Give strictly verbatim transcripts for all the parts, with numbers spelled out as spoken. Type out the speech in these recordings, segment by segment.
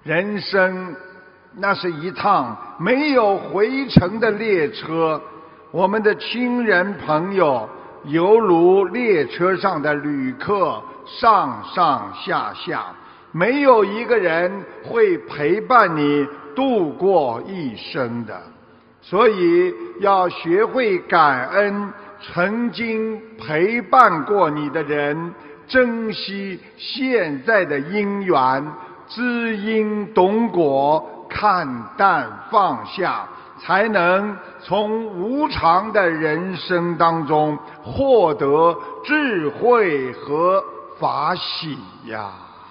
人生那是一趟没有回程的列车，我们的亲人朋友犹如列车上的旅客，上上下下，没有一个人会陪伴你度过一生的。所以要学会感恩曾经陪伴过你的人，珍惜现在的因缘，知因懂果，看淡放下，才能从无常的人生当中获得智慧和法喜呀。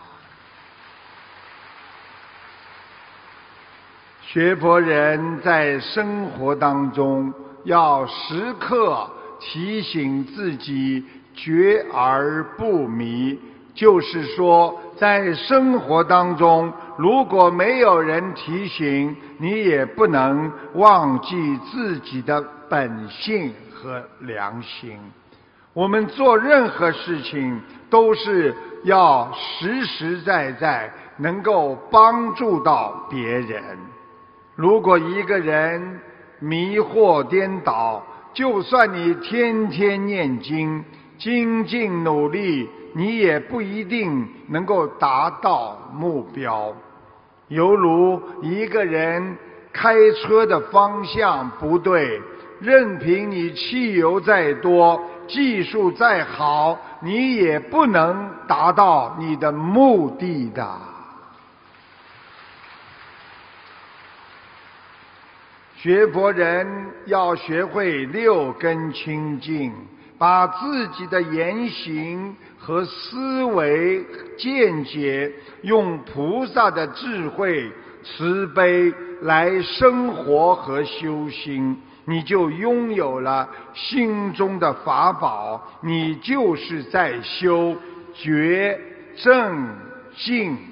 学佛人在生活当中要时刻提醒自己觉而不迷，就是说在生活当中如果没有人提醒，你也不能忘记自己的本性和良心。我们做任何事情都是要实实在在能够帮助到别人。如果一个人迷惑颠倒，就算你天天念经，精进努力，你也不一定能够达到目标。犹如一个人开车的方向不对，任凭你汽油再多，技术再好，你也不能达到你的目的的。学佛人要学会六根清净，把自己的言行和思维见解用菩萨的智慧慈悲来生活和修心，你就拥有了心中的法宝，你就是在修觉正净